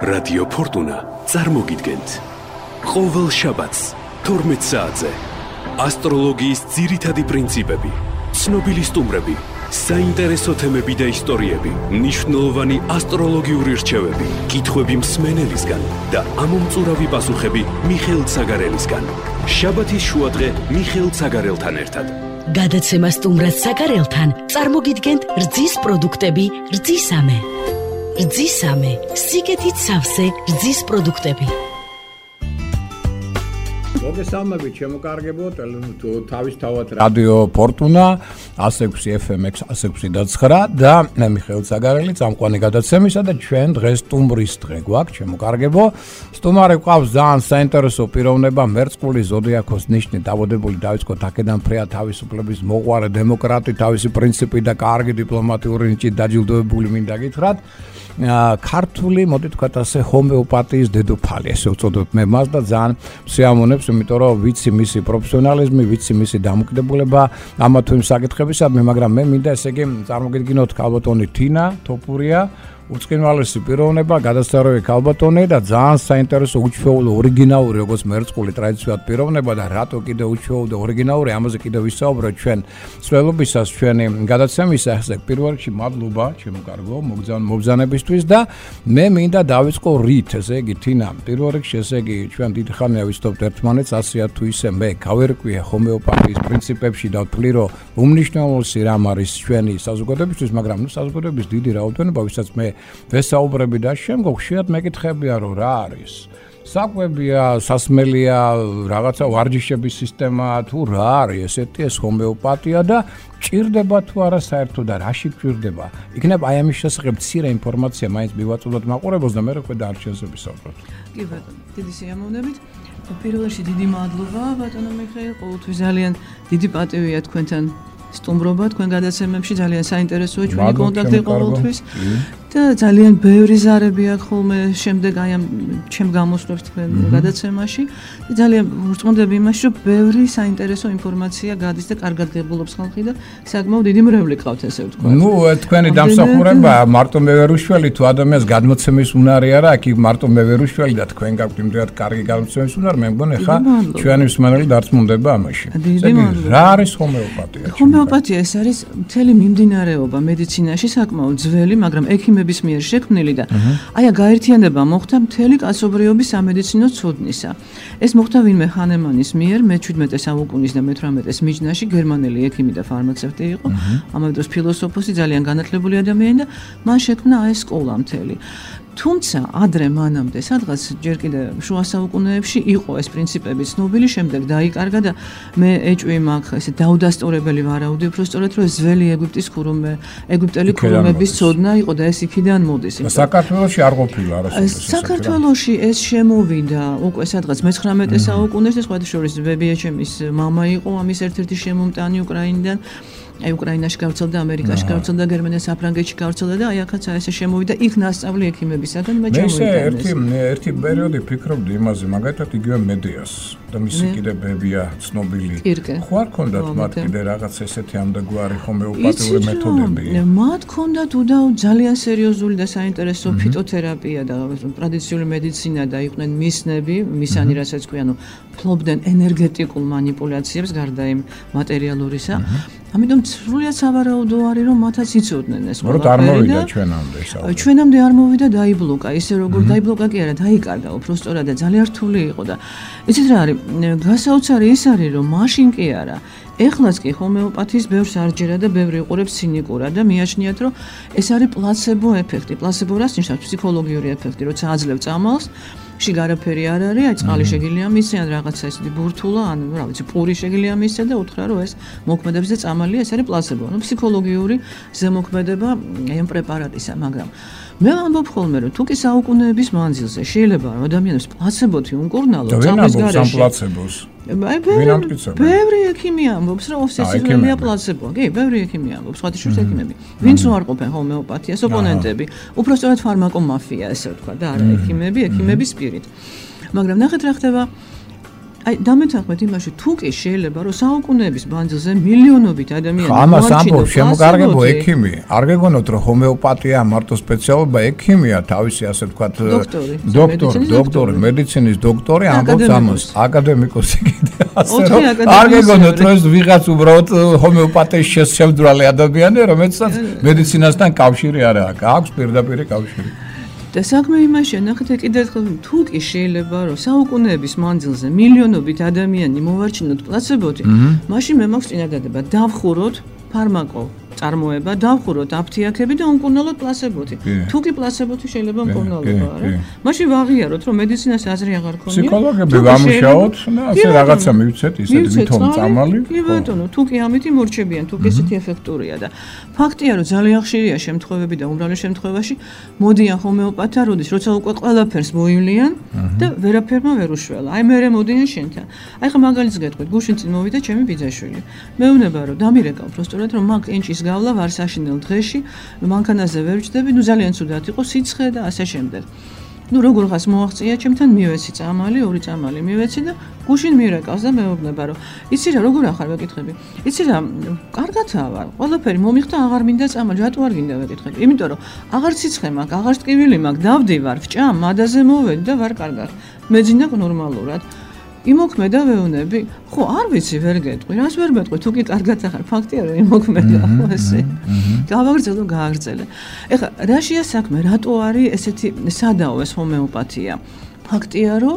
რადიო ფორტუნა წარმოგიდგენთ ყოველ შაბათს 12 საათზე ასტროლოგიის ძირითადი პრინციპები, ცნობილი სტუმრები, საინტერესო თემები და ისტორიები, მნიშვნელოვანი ასტროლოგიური რჩევები, კითხვები მსმენელისგან და ამომწურავი პასუხები მიხეილ ცაგარელისგან. შაბათის შუადღე მიხეილ ცაგარელთან ერთად. გადაცემა სტუმრად ცაგარელთან წარმოგიდგენთ რძის პროდუქტები რძისამე. რძისამე, სიგეთით სავსე რძის პროდუქტები. მოგესალმებით, შემოკარგებო, თავისთავად რადიო ფორტუნა 106 FM 106.9 და მე მიხეილ ცაგარელი წამყვანი გადაცემისა და ჩვენ დღეს სტუმრის დღე გვაქვს, შემოკარგებო. სტუმარი გვყავს ძალიან საინტერესო პიროვნება, მერწყული ზოდიაქოს ნიშნით დაბადებული დავიწყოთ აქედან ფრეა თავისუფლების მოყვარე დემოკრატი, თავისი პრინციპი და კარგი დიპლომატიური ნიჭით დაჯილდოებული მინდა გითხრათ. ქართული, მოდით ვთქვათ ასე, ჰომეოპათიის დედოფალი, ესე ვწოდებ მე მას და ძალიან მსიამოვნებს, იმიტომ რომ ვიცი მისი პროფესიონალიზმი, ვიცი მისი დამოკიდებულება ამა თუ იმ საკითხებისადმი, მაგრამ მე მინდა ესე იგი წარმოგიდგინოთ ქალბატონი თინა თოფურია, უწყინვალესი პიროვნება, გადასწორებული ქალბატონი და ძალიან საინტერესო უჩვეულო ორიგინალური როგორც მერწყული ტრადიციად პიროვნება და რატო კიდე უჩვეულო და ორიგინალური, ამაზე კიდე ვისაუბროთ ჩვენ სველობისას ჩვენი გადაცემისას. პირველ რიგში მადლობა ჩემო კარგო მობრძანებისთვის და მე მინდა დავიწყო რით, ესე იგი თინა, პირველ რიგში ესე იგი ჩვენ დიდი ხანია ვიცნობთ ერთმანეთს, ასეა თუ ისე მე გავერკვია ჰომეოპათიის პრინციპებში და ვთვლი რომ უმნიშვნელოვანესი რამ არის ჩვენი საზოგადოებისთვის, მაგრამ საზოგადოების დიდი რაოდენობა, ვისაც მე ვესაუბრები და შემდგომ ხშირად მეკითხებია რომ რა არის საკვებია, სასმელია, რაღაცა ვარჯიშების სისტემა თუ რა არის ესეთი ეს ჰომეოპათია და ჭირდება თუ არა საერთოდ და რაში ჭირდება. იქნებ აი ამის შესახებ მცირე ინფორმაცია მაინც მივაწოდოთ მაყურებელს და მე რო და არჩევზე ვისაუბროთ. კი ბატონო, დიდი სიამოვნებით. პირველ რიგში დიდი მადლობა ბატონო მიხეილ, ყოველთვის ძალიან დიდი პატივია თქვენთან სტუმრობა, თქვენ გადაცემებში ძალიან საინტერესოა ჩვენი კონტაქტი ყოველთვის. და ძალიან ბევრი ზარები აქვს ხოლმე შემდეგ აი ამ ჩემ გამოსვლებს თქვენ გადაცემაში და ძალიან ვურწმუნდები იმაში რომ ბევრი საინტერესო ინფორმაცია გადის და კარგად გებულობს ხალხი და საკმაოდ დიდი მრევლი ყავთ ესე ვთქვათ. ნუ თქვენი დამსახურება მარტო მე ვერ უშველი თუ ადამიანს გადმოცემის უნარი არა, აქ მარტო მე ვერ უშველი და თქვენ გაქვთ იმდენად კარგი გადმოცემის უნარი, მე მგონი ხა ჩვენი მსმენელი დარწმუნდება ამაში. რა არის ჰომეოპათია? ჰომეოპათია ეს არის მთელი მიმდინარეობა მედიცინაში საკმაოდ ძველი, მაგრამ ექიმების მიერ შექმნილი და აი გაერთიანება მოხდა მთელი კაცობრიობის სამედიცინო ცოდნისა. ეს მოხდა ვინმე ჰანემანის მიერ მე-17 საუკუნის და მე-18-ის მიჯნაში, გერმანელი ექიმი და ფარმაცევტი იყო, ამავე დროს ფილოსოფოსი, ძალიან განათლებული ადამიანი და მან შექმნა ეს სკოლა მთელი. თუმცა ადრე მანამდე სადღაც ჯერ კიდე შუა საუკუნეებში იყო ეს პრინციპები ცნობილი, შემდეგ დაიკარგა და მე ეჭვი მაქვს ესე დაუდასტურებელი ვარაუდი, უფრო სწორედ რომ ძველი ეგვიპტის ეგვიპტელი ქურუმების ცოდნა იყო და ეს იქიდან მოდის. საქართველოში არ ყოფილა არასოდეს. საქართველოში ეს შემოვიდა უკვე სადღაც მე-19 საუკუნეში, სხვათა შორის ბებიაჩემის მამა იყო ამის ერთ-ერთი შემომტანი უკრაინიდან. აი უკრაინაში გავრცელდა, ამერიკაში გავრცელდა, გერმანიაში, საფრანგეთში გავრცელდა და აი აქაც ესე შემოვიდა იქ ნასწავლი ექიმებისაგან მე ჩამოვიდა. მე ერთი პერიოდი ფიქრობდი იმაზე, მაგათაც იგივე მედიას და მისი კიდე ბებია ცნობილი. ხო არ ქონდათ მათ კიდე რაღაც ესეთი ამდაგვარი ჰომეოპათიური მეთოდები? მათ ქონდათ უდაო ძალიან სერიოზული და საინტერესო ფიტოთერაპია და ტრადიციული მედიცინა და იყვნენ მისნები, მისანი რასაც ქვია, ანუ ფლობდნენ ენერგეტიკულ манипуляციებს გარდა იმ მატერიალურისა. ამიტომ სრულიად სავარაუდო არის რომ მათაც იცოდნენ ეს ყველაფერი. არ მოვიდა ჩვენამდე საუბარი. ჩვენამდე არ მოვიდა, დაიბლოკა, ისე როგორ დაიბლოკა კი არა, დაიკარგა უფრო სწორად და ძალიან რთული იყო და იცით რა არის, გასაოცარი ის არის რომ მაშინ კი არა. ეხლაც კი ჰომეოპათიის ბევრს არჯერა და ბევრი უყურებს ცინიკურად და მიაჩნიათ რომ ეს არის პლაცებო ეფექტი. პლაცებო რას ნიშნავს? ფსიქოლოგიური ეფექტი, როცა აძლევ წამალს შიგ არაფერი არ არის, აი წყალი შეგიძლია მისცე ან რაღაცა ისეთი ბურთულა, ან რა ვიცი, პური შეგიძლია მისცე და უთხრა რომ ეს მოქმედებს და წამალია, ეს არის პლაცებო. ანუ ფსიქოლოგიური ზემოქმედება აი ამ პრეპარატისა, მაგრამ მე ვამბობ ხოლმე რომ თუ კი საუკუნეების მანძილზე შეიძლება რომ ადამიანებს პლაცებოთი უნკურნალო წამლის გარეშე. ბევრი ექიმი ამბობს რომ ოფსესიურია პლაცებო. კი, ბევრი ექიმი ამბობს, სხვათა შორის ექიმები. ვინც უარყოფენ ჰომეოპათიას, ოპონენტები, უფრო სწორად ფარმაკომაფია, ესე ვთქვა და არა ექიმები, ექიმების სპირით. მაგრამ ნახეთ რა ხდება აი დამეთანხმეთ იმაში, თუ კი შეიძლება რომ საუკუნეების მანძილზე მილიონობით ადამიანი ამას ამბობ შემოკარგებო ექიმი. არ გეგონოთ რომ ჰომეოპათია მარტო სპეციალობა ექიმია, თავისი ასე ვთქვათ დოქტორი, მედიცინის დოქტორი ამბობს ამას, აკადემიკოსი კიდე ასე რომ არ გეგონოთ რომ ეს ვიღაც უბრალოდ ჰომეოპათიის შესწავლილი ადამიანია, რომელსაც მედიცინასთან კავშირი არ აქვს, პირდაპირ კავშირი. და საქმე იმაშია, ნახეთ კიდევ თუ კი შეიძლება რომ საუკუნეების მანძილზე მილიონობით ადამიანი მოვარჩინოთ პლაცებოთი, მაშინ მე მაქვს წინადადება დავხუროთ ფარმაკო წარმოება, დავხუროთ აფთიაქები და უმკურნალოთ პლაცებოთი. თუ კი პლაცებოთი შეიძლება უმკურნალობა, არა? მაშინ ვაღიაროთ რომ მედიცინას აზრი აღარ ქონია. ფსიქოლოგები ვამუშაოთ და ასე რაღაცა მივცეთ ისეთი ვითომ წამალი. კი ბატონო, თუ კი ამით იმორჩებიან, თუ კი ესეთი ეფექტურია და ფაქტია რომ ძალიან ხშირია შემთხვევები და უმრავლეს შემთხვევაში მოდიან ჰომეოპათთა როდის, როცა უკვე ყველაფერს მოივლიან და ვერაფერმა ვერ უშველა. აი მე მოდიან შენთან. აი ხა მაგალითს გეტყვით, გუშინ წინ მოვიდა ჩემი ბიძაშვილი. მეუბნება რომ დამირეკავ პროსტურად რომ მაგ ენჭის გავლა ვარ საშინელ დღეში, მანქანაზე ვერ ვჭდები, ნუ ძალიან ცუდად იყო სიცხე და ასე შემდეგ. ნუ როგორ ხას მოაღწია ჩემთან მივეცი წამალი, ორი წამალი მივეცი და გუშინ მირეკავს და მეუბნება რომ იცი რა როგორ ახარ ვეკითხები. იცი რა კარგათა ვარ, ყველაფერი მომიხდა აღარ მინდა წამალი, რატო არ გინდა ვეკითხები. იმიტომ რომ აღარ სიცხე მაქვს, აღარ ტკივილი მაქვს, დავდივარ, ვჭამ, მადაზე მოვედი და ვარ კარგად. მეძინა ნორმალურად. იმოქმედა ვეუნები? ხო, არ ვიცი, ვერ გეტყვი. რას ვერ მეტყვი? თუ კი კარგად ახარ, ფაქტია რომ იმოქმედა, ხო ესე. გავაგრძელო, გააგრძელე. ეხლა რაშია საქმე? რატო არის ესეთი სადაო ეს ჰომეოპათია? ფაქტია რომ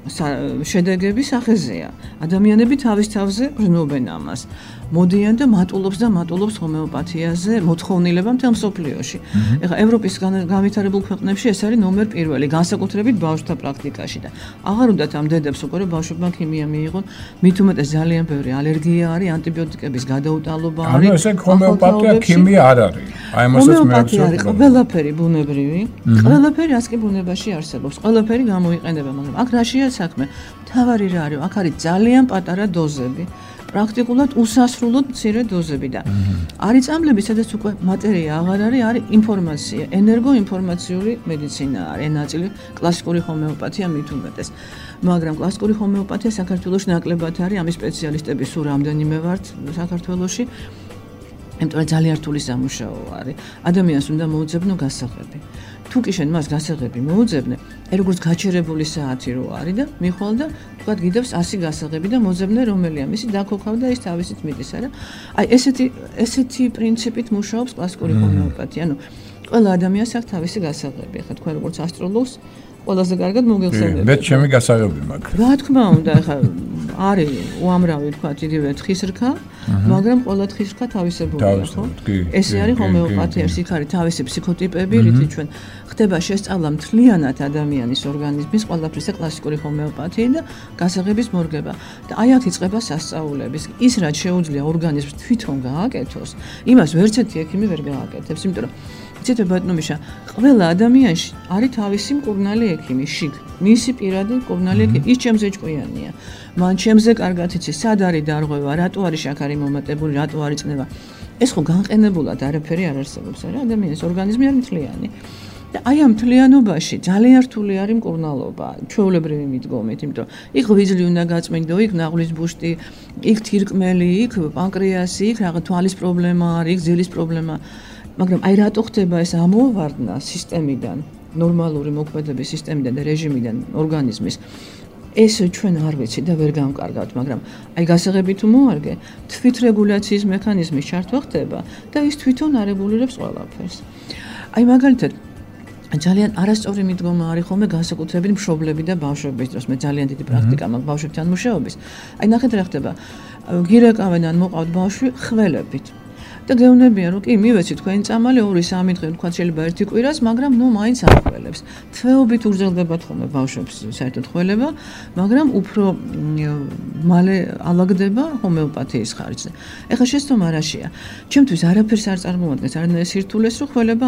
შედეგები სახეზეა. ადამიანები თავის თავზე გრძნობენ ამას. მოდიან და მატულობს ჰომეოპათიაზე მოთხოვნილება მთელ მსოფლიოში. ეხლა ევროპის განვითარებულ ქვეყნებში ეს არის ნომერ პირველი, განსაკუთრებით ბავშვთა პრაქტიკაში და აღარ უნდათ ამ დედებს უკვე რომ ბავშვებმა ქიმია მიიღონ, მით უმეტეს ძალიან ბევრი ალერგია არის, ანტიბიოტიკების გადაუტალობა არის. ანუ ესე ჰომეოპათია ქიმია არ არის. აი ამასაც მე არის ყველაფერი ბუნებრივი, ყველაფერი რაც კი ბუნებაში არსებობს, ყველაფერი გამოიყენება, მაგრამ აქ რაშია საქმე? თავარი რა არის? აქ არის ძალიან პატარა დოზები. პრაქტიკულად უსასრულოდ მცირე დოზები და არის წამლები, სადაც უკვე მატერია აღარ არის ინფორმაცია, ენერგოინფორმაციული მედიცინა არის ნაწილი კლასიკური ჰომეოპათია მით უმეტეს. მაგრამ კლასიკური ჰომეოპათია საქართველოში ნაკლებად არის, ამის სპეციალისტები სულ რამდენიმე ვართ საქართველოში. იმიტომ რომ ძალიან რთული სამუშაო არის. ადამიანს უნდა მოუძებნო გასაღები. თუ კი შენ მას გასაღები მოუძებნე, როგორც გაჩერებული საათი რო არის და მიხვალ და თქვა გიდევს 100 გასაღები და მოძებნე რომელია მისი დაქოქავ და ის თავისით მიდის, არა? აი ესეთი პრინციპით მუშაობს კლასიკური ჰომეოპათია. ანუ ყველა ადამიანს აქვს თავისი გასაღები. ახლა თქვენ როგორც ასტროლოგს ყველაზე კარგად მოგიხსენებთ. მე ჩემი გასაღები მაქვს. რა თქმა უნდა, ახლა არის უამრავი თქვა იგივე თხისრქა, მაგრამ ყველა თხისრქა თავისებულია, ხო? ესე არის ჰომეოპათიაში, იქ არის თავისი ფსიქოტიპები, რითიც ჩვენ ხდება შესწავლა მთლიანად ადამიანის ორგანიზმის ყველაფრისა კლასიკური ჰომეოპათიით და გასაღების მორგება. და აი აქ იწყება სასწაულების. ის რაც შეუძლია ორგანიზმს თვითონ გააკეთოს, იმას ვერც ერთი ექიმი ვერ გააკეთებს, იმიტომ რომ იცით ბატონო, ყველა ადამიანში არის თავისი მკურნალი ექიმი, შიგ. მისი პირადი მკურნალი ექიმი, ის ჩემზე ჭკვიანია. მან ჩემზე კარგად იცის, სად არის დარღვევა, რატო არის შაქარი მომატებული, რატო არის წნევა. ეს ხო განყენებულად არაფერი არ არსებობს, არა? ადამიანის ორგანიზმი არის მთლიანი. და აი ამ მთლიანობაში ძალიან რთული არის მკურნალობა, ჩვეულებრივი მიდგომით, იმიტომ იქ ვიზლი უნდა გაწმინდო, იქ ნაღლის ბუშტი, იქ თირკმელი, იქ პანკრეასი, იქ რაღაც თვალის პრობლემა არის, იქ ძილის პრობლემა. მაგრამ აი რატო ხდება ეს ამოვარდნა სისტემიდან, ნორმალური მოქმედების სისტემიდან და რეჟიმიდან ორგანიზმის? ეს ჩვენ არ ვიცი და ვერ გამკარგავთ, მაგრამ აი გასაღები თუ მოარგე, თვითრეგულაციის მექანიზმის ჩართვა ხდება და ის თვითონ არეგულირებს ყველაფერს. აი მაგალითად ძალიან არასწორი მიდგომა არის ხოლმე განსაკუთრებით მშობლები და ბავშვების დროს. მე ძალიან დიდი პრაქტიკა მაქვს ბავშვებთან მუშაობის. აი ნახეთ რა ხდება. გირეკავენ ან მოყავთ ბავშვი ხველებით. და გეუბნებიან რომ კი მივეცი თქვენი წამალი 2-3 დღე თქვა შეიძლება ერთი კვირას, მაგრამ ნუ მაინც ახველებს. თვეობით უგრძელდებათ ხოლმე ბავშვებს საერთოდ ხველება, მაგრამ უფრო მალე ალაგდება ჰომეოპათიის ხარჯზე. ეხლა შეცდომა რაშია? ჩემთვის არაფერს არ წარმოადგენს, არანაირ სირთულეს რომ ხველება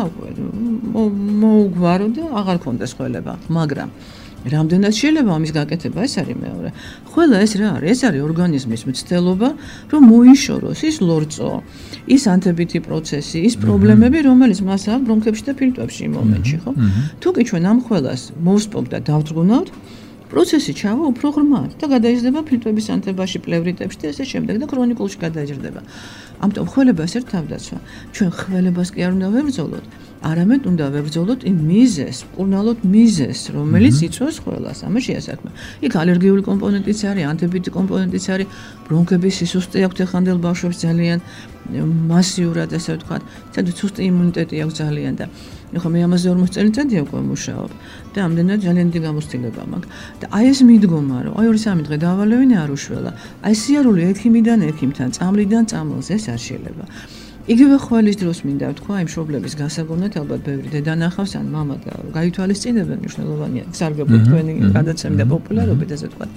მოუგვარო და აღარ კონდეს ხველება, მაგრამ რამდენად შეიძლება ამის გაკეთება, ეს არის მეორე. ყველა ეს რა არის? ეს არის ორგანიზმის მცდელობა, რომ მოიშოროს ის ლორწო, ის ანთებითი პროცესი, ის პრობლემები, რომელიც მას აქვს ბრონქებში და ფილტვებში იმ მომენტში, ხო? თუ კი ჩვენ ამ ყველას მოვსპობთ და დავძრუნავთ, პროცესი ჩავა უფრო ღრმად და გადაიზრდება ფილტრების ანთებაში, პლევრიტებში და ესე შემდეგ და ქრონიკულში გადაიზრდება. ამიტომ ხველებას ერთ თავდაცვა. ჩვენ ხველებას კი არ უნდა ვებრძოლოთ, არამედ უნდა ვებრძოლოთ იმ მიზეზს, მკურნალოდ მიზეზს, რომელიც იწვევს ხველას. ამაშია საქმე. იქ ალერგიული კომპონენტიც არის, ანთებითი კომპონენტიც არის, ბრონქების სისუსტე აქვს ეხანდელ ბავშვებს ძალიან მასიურად, ასე ვთქვათ, სადაც სუსტი იმუნიტეტი აქვს ძალიან და ეხლა მე ამაზე 40 წელიწადია უკვე მუშაობ და ამდენად ძალიან დიდი გამოცდილება მაქვს. და აი ეს მიდგომა, რომ აი 2-3 დღე დავალევინე არ უშველა. აი სიარული ექიმიდან ექიმთან, წამლიდან წამლზე ეს არ შეიძლება. იგივე ხვალის დროს მინდა ვთქვა, იმ მშობლების გასაგონად ალბათ ბევრი დედა ნახავს ან მამა და გაითვალისწინებენ მნიშვნელოვანია სარგებლო თქვენი გადაცემი და პოპულარობით, ასე ვთქვათ.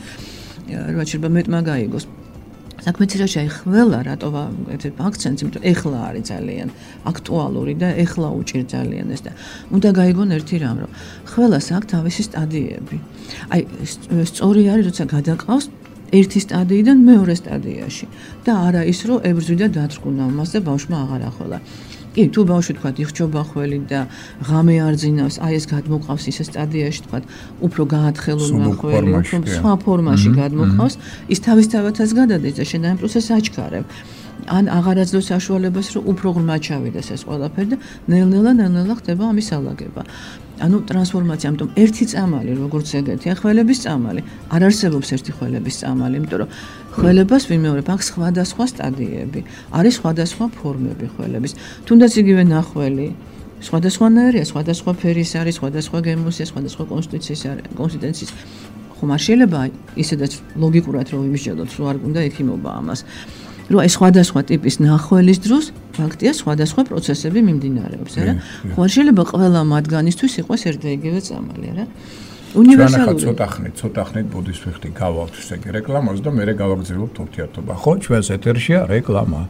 რა შეიძლება მეტმა გაიგოს. საქმეც რაშია ხველა რატო ვაკეთებ აქცენტს, იმიტომ ეხლა არის ძალიან აქტუალური და ეხლა უჭირ ძალიან ეს და უნდა გაიგონ ერთი რამ, რომ ხველას აქვს თავისი სტადიები. აი სწორი არის, როცა გადაყავს ერთი სტადიიდან მეორე სტადიაში და არა ის, რომ ებრძვი და დათრგუნა მასზე ბავშვმა აღარ ახველა. კი, თუ ბავშვი თქვა იხჭობა ხელი და ღამე არ ძინავს, აი ეს გადმოყავს ის სტადიაში, თქვა, უფრო გაათხელულმა ხელი, უფრო სხვა ფორმაში გადმოყავს, ის თავისთავადაც გადადის და შენ ამ პროცესს აჩქარებ. ან აღარ აძლევს საშუალებას, რომ უფრო ღრმა ჩავიდეს ეს ყველაფერი და ნელ-ნელა ხდება ამის ალაგება. ანუ ტრანსფორმაცია, ამიტომ ერთი წამალი, როგორც ეგეთი, ხველების წამალი, არ არსებობს ერთი ხველების წამალი, იმიტომ რომ ხველებას ვიმეორებ, აქვს სხვადასხვა სტადიები, არის სხვადასხვა ფორმები ხველების. თუნდაც იგივე ნახველი, სხვადასხვანაირია, სხვადასხვა ფერის არის, სხვადასხვა გემოსია, სხვადასხვა კონსისტენციის. ხომ არ შეიძლება ისედაც ლოგიკურად რომ ვიმსჯელოთ, რომ არ უნდა ექიმობა ამას. რომ ეს სხვადასხვა ტიპის ნახველის დროს ფაქტია სხვადასხვა პროცესები მიმდინარეობს, არა? ხო არ შეიძლება ყველა მათგანისთვის იყოს ერთ და იგივე წამალი, არა? უნივერსალური. ჩვენ ცოტა ხნით ბუდისტი გავავთ ესე იგი რეკლამას და მე გავაგზავნებთ ურთიერთობა. ხო, ჩვენს ეთერშია რეკლამა.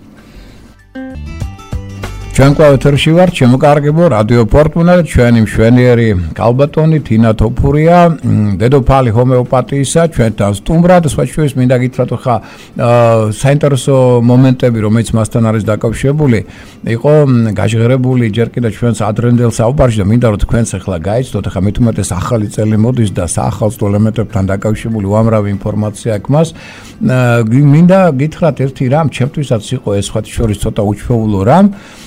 ჩვენ კვლავ ეთერში ვართ, შემოკარგებო რადიო ფორტუნა და ჩვენი მშვენიერი კალბატონი თინა თოფურია, დედოფალი ჰომეოპათიისა, ჩვენთან სტუმრად, სხვაჩვენს მინდა გითხრათ ხა საინტერესო მომენტები, რომელიც მასთან არის დაკავშირებული, იყო გაჟღერებული ჯერ კიდევ ჩვენს ადრენდელ საუბარში და მინდა რომ თქვენს ახლა გაიცნოთ, ხა მით უმეტეს ახალი წელი მოდის და საახალწლო ელემენტებთან დაკავშირებული უამრავი ინფორმაცია აქვს მას. მინდა გითხრათ ერთი რამ, ჩემთვისაც იყო ეს სხვა შორის ცოტა უჩვეულო რამ.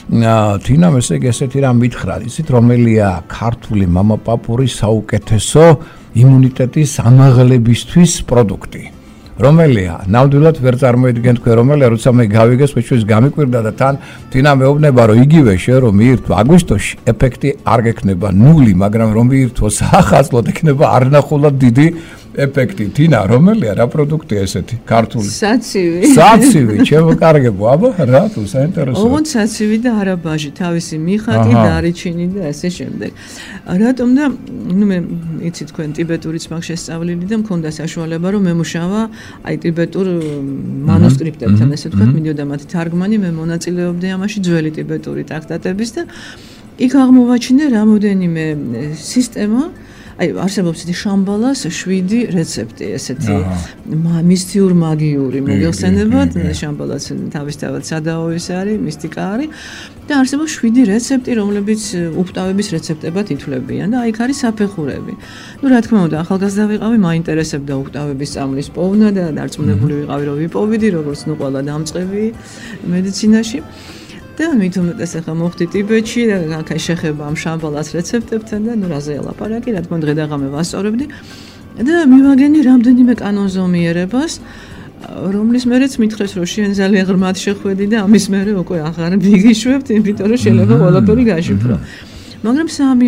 თინამ ესე იგი ესეთი რამ მითხრა, იცით რომელია ქართული მამაპაპურის საუკეთესო იმუნიტეტის ამაღლებისთვის პროდუქტი. რომელია? ნამდვილად ვერ წარმოიდგენ თქვენ რომელია, როცა მე გავიგეს, მეჩვენს გამიკვირდა და თან თინამ მეუბნება, რომ იგივე შენ რომ მიირთვა აგვისტოში, ეფექტი არ გექნება ნული, მაგრამ რომ მიირთვა საახალწლოდ ექნება არნახულად დიდი ეფექტი. თინა, რომელია რა პროდუქტია ესეთი? ქართული. საცივი, შემოკარგებო, აბა, რა თუ საინტერესოა. ოღონდ საცივი და არაბაჟი, თავისი მიხატი, დარიჩინი და ასე შემდეგ. რატომ და ნუ მე იცი თქვენ ტიბეტურიც მაქვს შესწავლილი და მქონდა საშუალება რომ მემუშავა აი ტიბეტურ მანუსკრიპტებთან, ესე ვთქვათ, მიდიოდა მათი თარგმანი, მე მონაწილეობდი ამაში ძველი ტიბეტური ტრაქტატების და იქ აღმოვაჩინე რამოდენიმე სისტემა. აი არსებობს ისეთი შამბალას 7 რეცეპტი, ესეთი მისტიურ მაგიური მოგეხსენებათ, შამბალას თავისთავად სადაოის არის, მისტიკა არის და არსებობს 7 რეცეპტი, რომლებიც უფტავების რეცეპტებად ითვლებიან და აი იქ არის საფეხურები. ნუ რა თქმა უნდა, ახალგაზრდა ვიყავი, მაინტერესებდა უფტავების სწავლის პოვნა და დარწმუნებული ვიყავი, რომ ვიპოვიდი, როგორც ნუ ყველა დამწყები მედიცინაში. და მით უმეტეს ახლა მოხდი ტიბეტში და აქ შეხება ამ შამბალას რეცეპტებთან და ნუ რაზე ელაპარაკი, რა თქმა უნდა დღე და ღამე ვასწორებდი და მივაგენი რამდენიმე კანონზომიერებას, რომლის მერეც მითხრეს, რომ შენ ძალიან ღრმად შეხვედი და ამის მერე უკვე აღარ მიგიშვებთ, იმიტომ რომ შეიძლება ყველაფერი გაშიფრო. მაგრამ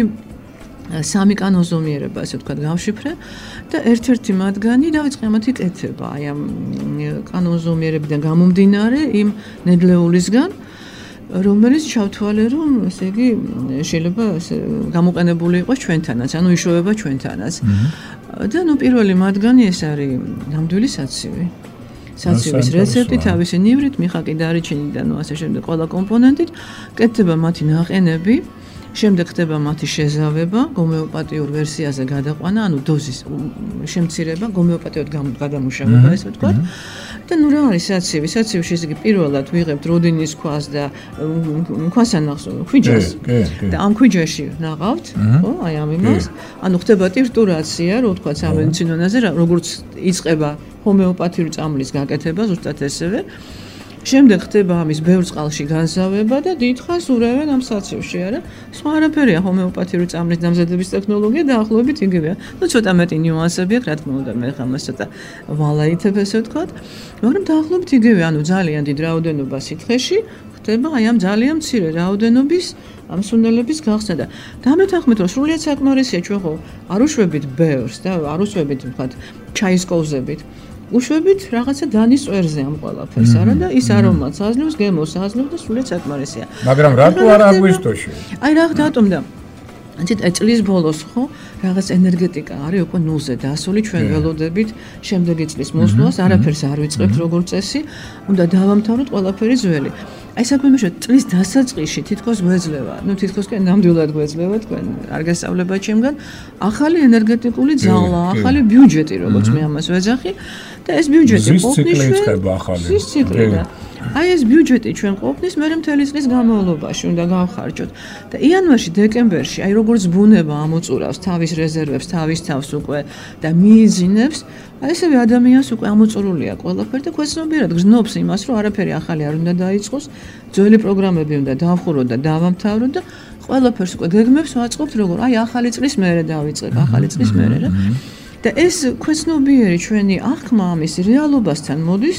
სამი კანონზომიერება, ასე ვთქვათ, გავშიფრე და ერთ-ერთი მათგანი დავიწყე ამათი კეთება, აი ამ კანონზომიერებიდან გამომდინარე იმ ნედლეულისგან, რომელიც ჩავთვალე, რომ ესე იგი შეიძლება გამოყენებული იყოს ჩვენთანაც, ანუ იშოვება ჩვენთანაც. და ნუ პირველი მათგანი ეს არის ნამდვილი საცივი. საცივის რეცეპტი თავისი ნივრით, მიხაკი, დარიჩინი და ნუ ასე შემდეგ ყველა კომპონენტით, კეთდება მათი ნაყენები. შემდეგ ხდება მათი შეზავება, გომეოპათიურ ვერსიაზე გადაყვანა, ანუ დოზის შემცირება, გომეოპათიურად გადამუშავება, ესე ვთქვათ. და რა არის საცივი? საცივში ისე პირველად ვიღებთ როდინის ქვას და ქვასანახს, ქვიჯას. და ამ ქვიჯაში ნაღავთ, ხო, აი ამ იმას. ანუ ხდება ტრიტურაცია, რო ვთქვათ სამედიცინო ენაზე, როგორც იწყება ჰომეოპათიური წამლის გაკეთება, ზუსტად ესევე. შემდეგ ხდება ამის ბევრ წყალში განზავება და დიდხანს ურავენ ამ საცივში, არა? სხვა არაფერია ჰომეოპათიური წამლის დამზადების ტექნოლოგია დაახლოებით იგივეა. ნუ ცოტა მეტი ნიუანსები აქვს, რა თქმა უნდა, მე ხა მას ცოტა ვალაითებ ესე ვთქვათ, მაგრამ დაახლოებით იგივეა, ანუ ძალიან დიდ რაოდენობა სითხეში ხდება აი ამ ძალიან მცირე რაოდენობის ამ სუნელების გახსნა და დამეთანხმეთ, რომ სრულიად საკმარისია ჩვენ ხო არ უშვებით ბევრს და არ უშვებით ვთქვათ ჩაის კოვზებით. უშვებით რაღაცა დანის წვერზე ამ ყველაფერს, არა და ის არომატს აძლევს, გემოს აძლევს და სრულიად საკმარისია. მაგრამ რატო არა აგვისტოში? აი რა დატომ და წლის ბოლოს ხო რაღაც ენერგეტიკა არის უკვე ნულზე დასული, ჩვენ ველოდებით შემდეგი წლის მოსვლას, არაფერს არ ვიწყებთ როგორც წესი, უნდა დავამთავროთ ყველაფერი ძველი. აი საქმე შე წლის დასაწყისში თითქოს გვეძლევა, ნუ თითქოს კი ნამდვილად გვეძლევა თქვენ არ გასწავლებათ ჩემგან, ახალი ენერგეტიკული ძალა, ახალი ბიუჯეტი, როგორც მე ამას ვეძახი და ეს ბიუჯეტი ყოფნის ზის ციკლი და აი ეს ბიუჯეტი ჩვენ ყოფნის მე მთელი წლის განმავლობაში უნდა გავხარჯოთ და იანვარში, დეკემბერში, აი როგორც ბუნება ამოწურავს თავის რეზერვებს, თავის თავს უკვე და მიიძინებს, აი ესევე ადამიანს უკვე ამოწურულია ყველაფერი და ქვეცნობიერად გრძნობს იმას, რომ არაფერი ახალი არ უნდა დაიწყოს, ძველი პროგრამები უნდა დავხუროთ და დავამთავროთ და ყველაფერს უკვე გეგმებს ვაწყობთ, როგორ აი ახალი წლის მერე დავიწყებ, ახალი წლის მერე რა. და ეს ქვეცნობიერი ჩვენი აღქმა ამის რეალობასთან მოდის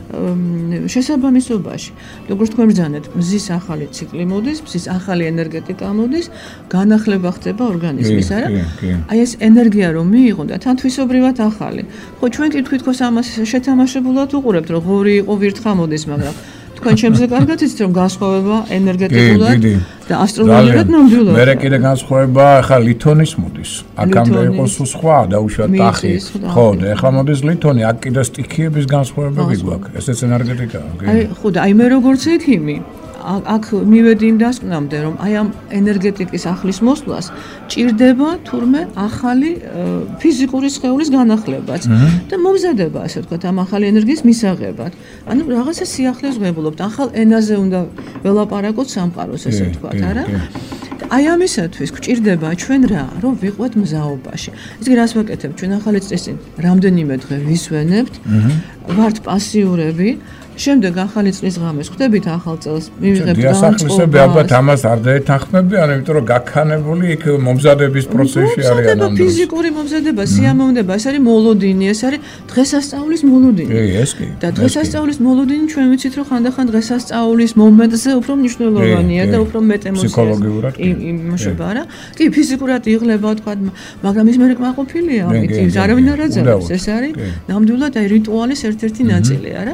შესაბამისობაში. როგორც თქვენ ბრძანეთ, მზის ახალი ციკლი მოდის, მზის ახალი ენერგეტიკა მოდის, განახლება ხდება ორგანიზმის, არა? აი ეს ენერგია რომ მიიღო და თან თვისობრივად ახალი. ხო ჩვენ კი თვითონ ამას შეთამაშებულად უყურებთ, რომ ღორი იყო ვირთხა მოდის, მაგრამ თქვენ ჩემზე კარგად იცით რომ განსხვავება ენერგეტიკულად და ასტროლოგიურად ნამდვილად. მერე კიდე განსხვავება ახლა ლითონის მოდის. აქამდე იყო სხვა დაუშვათ ტახი. ხო, და ახლა მოდის ლითონი, აქ კიდე სტიქიების განსხვავებები გვაქვს. ესეც ენერგეტიკაა. აი, ხო და აი მე როგორც ექიმი აქ მივედი იმ დასკვნამდე, რომ აი ამ ენერგეტიკის ახლის მოსვლას ჭირდება თურმე ახალი ფიზიკური სხეულის განახლებაც და მომზადება, ასე ვთქვათ, ამ ახალი ენერგიის მისაღებად. ანუ რაღაცა სიახლეს ვღებულობთ, ახალ ენაზე უნდა ველაპარაკოთ სამყაროს, ესე ვთქვათ, არა? აი ამისათვის გვჭირდება ჩვენ რა, რომ ვიყვეთ მზაობაში. ის კი რას ვაკეთებ, ჩვენ ახალი წლის წინ რამდენიმე დღე ვისვენებთ, ვართ პასიურები. შემდეგ ახალი წლის ღამეს ხვდებით ახალ წელს მივიღებთ განწყობას. დიასახლისები ალბათ ამას არ დაეთანხმებიან, იმიტომ რომ გაქანებული იქ მომზადების პროცესში არიან ამ დროს. ფიზიკური მომზადება, სიამოვნება, ეს არის მოლოდინი, ეს არის დღესასწაულის მოლოდინი. ეს კი. და დღესასწაულის მოლოდინი ჩვენ ვიცით რომ ხანდახან დღესასწაულის მომენტზე უფრო მნიშვნელოვანია და უფრო მეტ ემოციას. ფსიქოლოგიურად იმუშება რა. კი, ფიზიკურად იღლება თქვა, მაგრამ ის მე კმაყოფილია, ამით არავინ არ აძალებს. ეს არის ნამდვილად აი რიტუალის ერთ-ერთი ნაწილი, არა?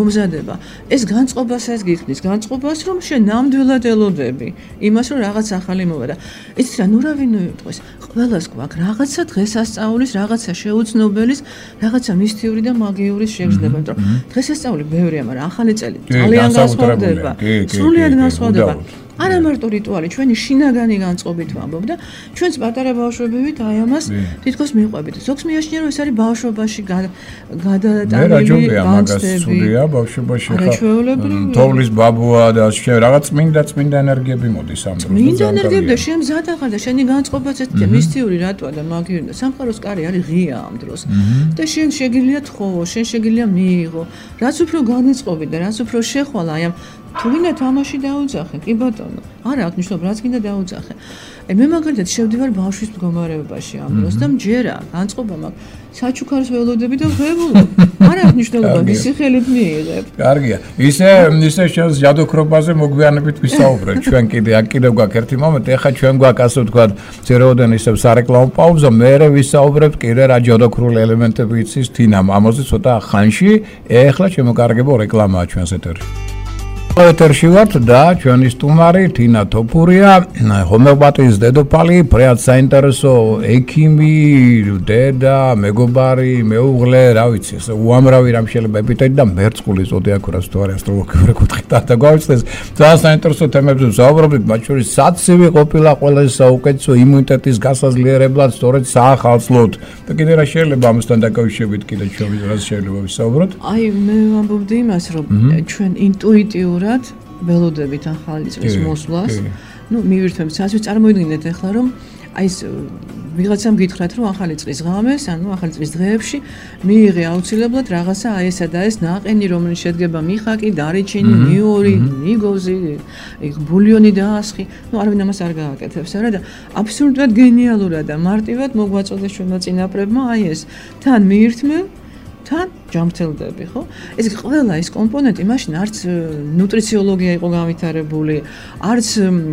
ეს განწყობასაც გიხდის, განწყობას რომ შენ ნამდვილად ელოდები იმას რომ რაღაც ახალი მოვა და იცით რა ნუ რა ვინო იყოს ყველას გვაქვს რაღაცა დღესასწაულის, რაღაცა შეუცნობელის, რაღაცა მისტიური და მაგიური შეგრძნება, იმიტომ რომ დღესასწაული ბევრია, მაგრამ ახალი წელი ძალიან განსხვავდება, სრულიად განსხვავდება. არა მარტო რიტუალი, ჩვენი შინაგანი განწყობით ვამბობ და ჩვენც პატარა ბავშვებივით აი ამას თითქოს მიყვებით. ზოგს მიაშნია რომ ეს არის ბავშვობაში გადატანილი განცდები. ბავშვობაში ხა თოვლის ბაბუა და რაღაც წმინდა ენერგიები მოდის ამ დროს. წმინდა ენერგიები და შენ მზად ახარ და შენი განწყობაც ესეთი მისტიური რატოა და მაგიური და სამყაროს კარი არის ღია ამ დროს. და შენ შეგიძლია თხოვო, შენ შეგიძლია მიიღო. რაც უფრო განწყობი და რაც უფრო შეხვალა აი ამ თუ გინდა თამაში დაუძახე, კი ბატონო. არა, აქ ნიშნავს რაც გინდა დაუძახე. მე მაგალითად შევდივარ ბავშვის მდგომარეობაში ამ დროს და მჯერა, განწყობა მაქვს. საჩუქარს ველოდები და ვღებულობ. არა აქვს მნიშვნელობა, მისი ხელით მიიღებ. კარგია. ისე შენს ჯადოქრობაზე მოგვიანებით ვისაუბრეთ. ჩვენ კიდევ გვაქვს ერთი მომენტი, ეხლა ჩვენ გვაქვს ასე ვთქვათ, ზეროდან ისევ სარეკლამო პაუზა, მერე ვისაუბრებთ კიდე რა ჯადოქრული ელემენტები იცის თინამ. ამაზე ცოტა ხანში, ეხლა შემოკარგებო რეკლამაა ჩვენს ეთერში. ეთერში ვართ და ჩვენი სტუმარი თინა თოფურია, ჰომეოპათიის დედოფალი, ფრეად საინტერესო ექიმი, დედა, მეგობარი, მეუღლე, რა ვიცი, უამრავი რამ შეიძლება ეპითეტი და მერწყული ზოდიაქურას თუ არის ასტროლოგიური კუთხით და გვაუწყდეს ძალიან საინტერესო თემებზე ვსაუბრობთ, მათ შორის საცივი ყოფილა ყველაზე საუკეთესო იმუნიტეტის გასაძლიერებლად, სწორედ საახალწლოდ. და კიდე რა შეიძლება ამასთან დაკავშირებით კიდე ჩვენ რაც შეიძლება ვისაუბროთ? აი მე ვამბობდი იმას, რომ ჩვენ ინტუიტიურად ველოდებით ახალი წლის მოსვლას. ნუ მივირთმევთ, სადაც წარმოიდგინეთ ახლა რომ აი ეს ვიღაცამ გითხრათ რომ ახალი წლის ღამეს, ანუ ახალი წლის დღეებში მიიღე აუცილებლად რაღაცა აი ესა და ეს ნაყენი, რომელიც შედგება მიხაკი, დარიჩინი, ნიორი, ნიგოზი, ბულიონი და ასხი. ნუ არავინ ამას არ გააკეთებს არა და აბსოლუტურად გენიალურად და მარტივად მოგვაწოდეს ჩვენმა წინაპრებმა აი ეს თან მიირთმევ თან ჯამრთელდები, ხო? ეს ყველა ეს კომპონენტი მაშინ არც ნუტრიციოლოგია იყო გავითარებული, არც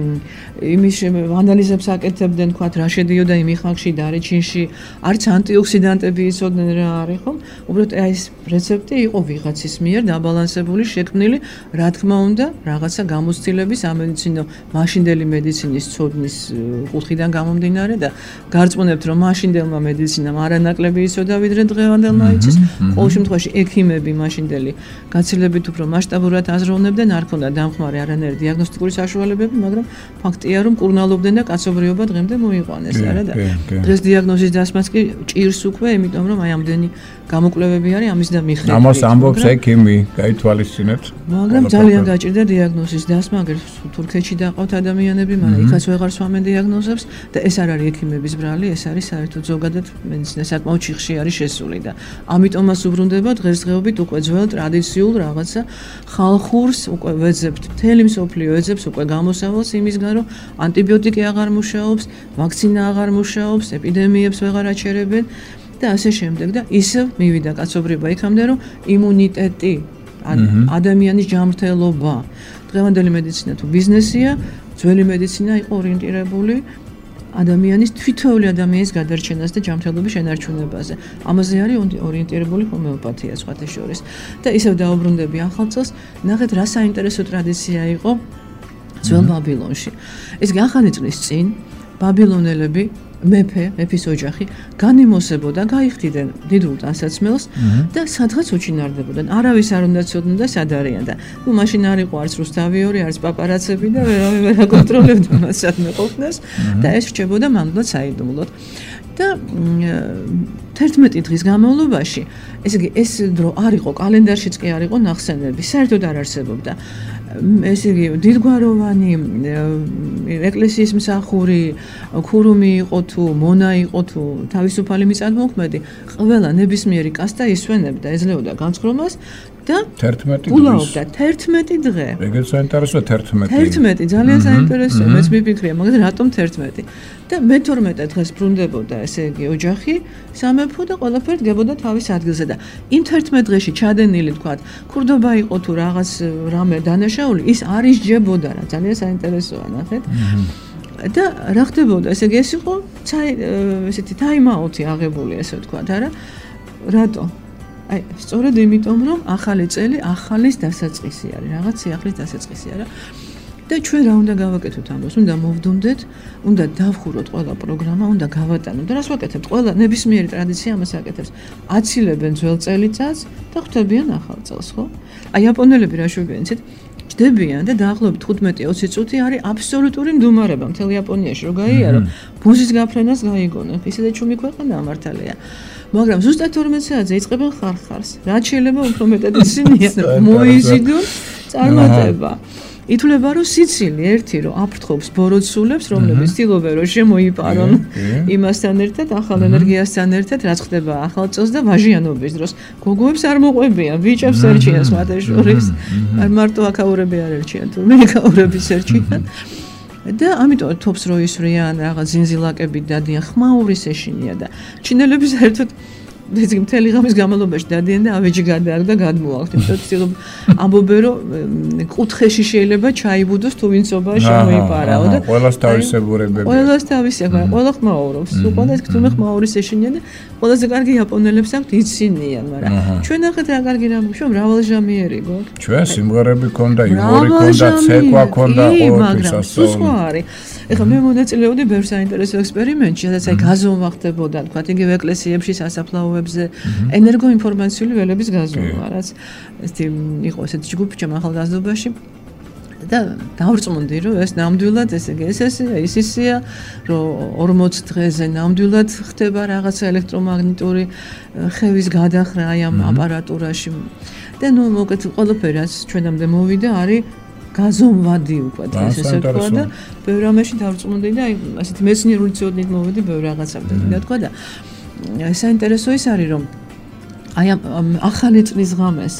იმის ანალიზებს აკეთებდნენ, თქვათ, რა შედიოდა იმ ხალხში, დარიჩინში, არც ანტიოქსიდანტები იცოდნენ რა არის, ხო? უბრალოდ აი ეს რეცეპტი იყო ვიღაცის მიერ დაბალანსებული, შექმნილი, რა თქმა უნდა, რაღაცა გამოცდილების სამედიცინო მაშინდელი მედიცინის ცოდნის კუთხიდან გამომდინარე და გარწმუნებთ, რომ მაშინდელმა მედიცინამ არანაკლები იცოდა ვიდრე დღევანდელმა იცის. ყოველ შემთხვევაში ექიმები მაშინდელი გაცილებით უფრო მასშტაბურად აზროვნებდნენ, არ ქონდა დამხმარე არანაირი დიაგნოსტიკური საშუალებები, მაგრამ ფაქტია, რომ კურნალობდნენ და კაცობრიობა დღემდე მოიყვანეს, არა და დღეს დიაგნოზის დასმაც კი ჭირს უკვე, იმიტომ რომ აი ამდენი გამოკვლევები არის ამის და მიხედვით. ამას ამბობს ექიმი, გაითვალისწინეთ. მაგრამ ძალიან დაჭირდა დიაგნოზის დასმა, აგერ თურქეთში დაყავთ ადამიანები, მაგრამ იქაც ვეღარ სვამენ დიაგნოზებს და ეს არ არის ექიმების ბრალი, ეს არის საერთოდ ზოგადად მედიცინა საკმაოდ ჩიხში არის შესული და ამიტომაც უბრუნდება დღესდღეობით უკვე ძველ ტრადიციულ რაღაცა ხალხურს უკვე ვეძებთ, მთელი მსოფლიო ეძებს უკვე გამოსავალს იმისგან, რომ ანტიბიოტიკი აღარ მუშაობს, ვაქცინა აღარ მუშაობს, ეპიდემიებს ვეღარ აჩერებენ და ასე შემდეგ და ისევ მივიდა კაცობრიობა იქამდე, რომ იმუნიტეტი, ადამიანის ჯანმრთელობა, დღევანდელი მედიცინა თუ ბიზნესია, ძველი მედიცინა იყო ორიენტირებული ადამიანის თვითოეული ადამიანის გადარჩენას და ჯანმრთელობის შენარჩუნებაზე. ამაზე არის ორიენტირებული ჰომეოპათია სხვათა შორის. და ისევ დაუბრუნდები ახალ წელს, ნახეთ რა საინტერესო ტრადიცია იყო ძველ ბაბილონში. ეს ახალი წლის წინ ბაბილონელები მეფის ოჯახი განიმოსებოდა, გაიხდიდნენ დიდულ ტანსაცმელს და სადღაც უჩინარდებოდნენ. არავის არ უნდა ცოდნოდა სად არიან და ნუ მაშინ არ იყო არც რუსთავიორი, არც პაპარაცები და ვერავინ ვერ აკონტროლებდა მას სადმე ყოფნას და ეს რჩებოდა მანდულად საიდუმლოდ. და 11 დღის განმავლობაში, ესე იგი ეს დრო არ იყო კალენდარშიც კი არ იყო ნახსენები, საერთოდ არ არსებობდა. ესე იგი დიდგვაროვანი ეკლესიის მსახური, ქურუმი იყო თუ მონა იყო თუ თავისუფალი მიწადმოქმედი, ყველა ნებისმიერი კასტა ისვენებდა, ეძლეოდა განცხრომას და 11 გულაობდა 11 დღე. ეგეც საინტერესოა 11. 11 ძალიან საინტერესოა, მეც მიფიქრია, მაგრამ რატომ 11? და მე-12 დღეს ბრუნდებოდა, ესე იგი ოჯახი, სამეფო და ყველაფერი დგებოდა თავის ადგილზე და იმ 11 დღეში ჩადენილი, თქვათ, ქურდობა იყო თუ რაღაც რამე დანაშაული, ის არ ისჯებოდა რა, ძალიან საინტერესოა, ნახეთ. და რა ხდებოდა, ესე იგი ეს იყო ესეთი time-out-ი აღებული, ესე ვთქვათ, არა? რატო? აი, სწორედ იმიტომ, რომ ახალი წელი ახალის დასაწყისი არის, რაღაც სიახლის დასაწყისი არა. და ჩვენ რა უნდა გავაკეთოთ ამას? უნდა მოვდუმდეთ, უნდა დავხუროთ ყველა პროგრამა, უნდა გავატანოთ. და რას ვაკეთებთ? ყველა ნებისმიერი ტრადიცია ამას აკეთებს. აცილებენ ძველ წელიწადს და ხვდებიან ახალ წელს, ხო? აი, იაპონელები რა შვებიან, იცით? ჯდებიან და დაახლოებით 15-20 წუთი არის აბსოლუტური მდუმარება მთელ იაპონიაში, რომ გაიარო, ბუზის გაფრენას გაიგონებ. ისედაც ჩუმი ქვეყანა მართალია. მაგრამ ზუსტად 12 საათზე იწყებენ ხარხარს. რაც შეიძლება უფრო მეტად ისინია მოიზიდონ წარმატება. ითვლება, რომ სიცილი ერთი რომ აფრთხობს ბოროტსულებს, რომლებიც ცდილობენ რომ შემოიპარონ იმასთან ერთად, ახალ ენერგიასთან ერთად, რაც ხდება ახალ წელს და ვაჟიანობის დროს. გოგოებს არ მოყვებიან, ბიჭებს ერჩიან სხვათა შორის. არ მარტო აქაურები არ ერჩიან, თუმცა მეკაურების ერჩიან. და ამიტომ თოფს რო ისვრიან, რაღაც ზინზილაკები დადიან, ხმაურის ეშინია და ჩინელები საერთოდ ესე იგი მთელი ღამის განმავლობაში დადიან და ავეჯი გადააგდა გადმოაქვთ. იმიტომ ამბობენ რომ კუთხეში შეიძლება ჩაიბუდოს თუ ვინცობა შემოიპარაო და ყველას თავისებურებები. ყველას თავისი აქვს, ყველა ხმაურობს. უყოდეს თუმე ხმაურის ეშინია და ყველაზე კარგი იაპონელებს აქვთ იცინიან, მაგრამ ჩვენ ნახეთ რა კარგი რამე, შენ მრავალჟამიერი გვაქვს. ჩვენ სიმღერები ქონდა, იუმორი ქონდა, ცეკვა ქონდა, ყოველთვის სხვა არის. ეხლა მე მონაწილეობდი ბევრ საინტერესო ექსპერიმენტში, სადაც აი გაზომა ხდებოდა, თქვა იგივე ეკლესიებში, სასაფლაოებზე, ენერგოინფორმაციული ველების გაზომა, რაც ესეთი იყო ესეთი ჯგუფი ჩემ ახალგაზრდობაში. და დავრწმუნდი რომ ეს ნამდვილად ესე იგი ისია რომ 40 დღეზე ნამდვილად ხდება რაღაცა ელექტრომაგნიტური ხევის გადახრა აი ამ აპარატურაში და ნუ მოკეთ ყველაფერი რაც ჩვენამდე მოვიდა არის გაზომვადი უკვე ესე თქვა და ბევრ რამეში დავრწმუნდი და აი ასეთი მეცნიერული ცოდნით მოვედი ბევრ რაღაცამდე და თქვა და საინტერესო ის არის რომ აი ამ ახალი წლის ღამეს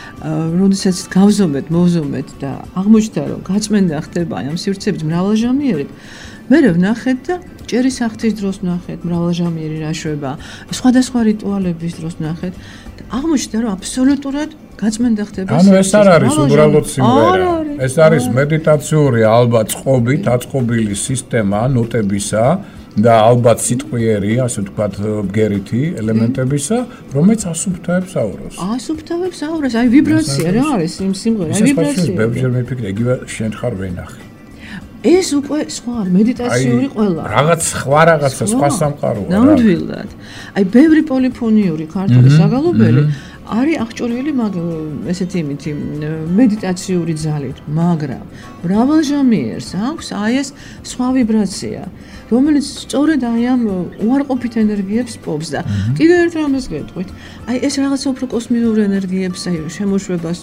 როდესაც გავზომეთ, მოვზომეთ და აღმოჩნდა რომ გაწმენდა ხდება აი ამ სივრცეებით მრავალჟამიერით, მე ვნახეთ და ჭერის ახთის დროს ვნახეთ მრავალჟამიერი რაშვება, სხვადასხვა რიტუალების დროს ვნახეთ და აღმოჩნდა რომ აბსოლუტურად გაწმენდა ხდება. ანუ ეს არ არის უბრალოდ სიმღერა. ეს არის მედიტაციური ალბათ წყობით აწყობილი სისტემა ნოტებისა და ალბათ სიტყვიერი, ასე ვთქვათ, ბგერითი ელემენტებისა, რომელიც ასუფთავებს აუროს. ასუფთავებს აუროს, აი ვიბრაცია რა არის იმ სიმღერაში, აი ვიბრაცია. ბევრჯერ მიფიქრე, იგივე შენ ხარ ვენახი. ეს უკვე სხვა მედიტაციური ყველა. რაღაც სხვა რაღაცა, სხვა სამყაროა. ნამდვილად. აი ბევრი პოლიფონიური ქართული საგალობელი არის აღჭურვილი ესეთი იმით მედიტაციური ძალით, მაგრამ მრავალჟამიერს აქვს აი ეს სხვა ვიბრაცია, რომელიც სწორედ აი ამ უარყოფით ენერგიებს პობს და კიდევ ერთ რამეს გეტყვით. აი ეს რაღაცა უფრო კოსმიურ ენერგიებს, აი შემოშვებას,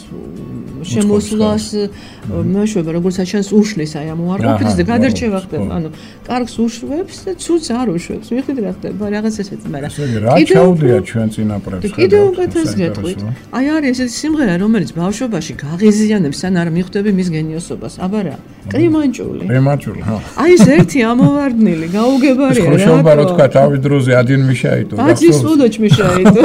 შემოსვლას, მეშვება, როგორც ჩანს უშლის აი ამ უარყოფით და გადარჩევა ხდება. ანუ კარგს უშვებს და ცუდს არ უშვებს. მიხვდით რა ხდება, რაღაც ესეთი, მაგრამ რა ჩაუდია ჩვენ წინაპრებს. კიდევ უკეთეს გეტყვით. აი არის ესეთი სიმღერა, რომელიც ბავშვობაში გაღიზიანებს ან არ მიხვდები მის გენიოსობას. აბა რა, კრიმანჭული. კრიმანჭული, ხო. აი ეს ერთი ამოვარდნილი, გაუგებარია რა. ხოშობა რო თქვა თავის დროზე ადინ მიშაიტო. აძის ვოლოჩ მიშაიტო.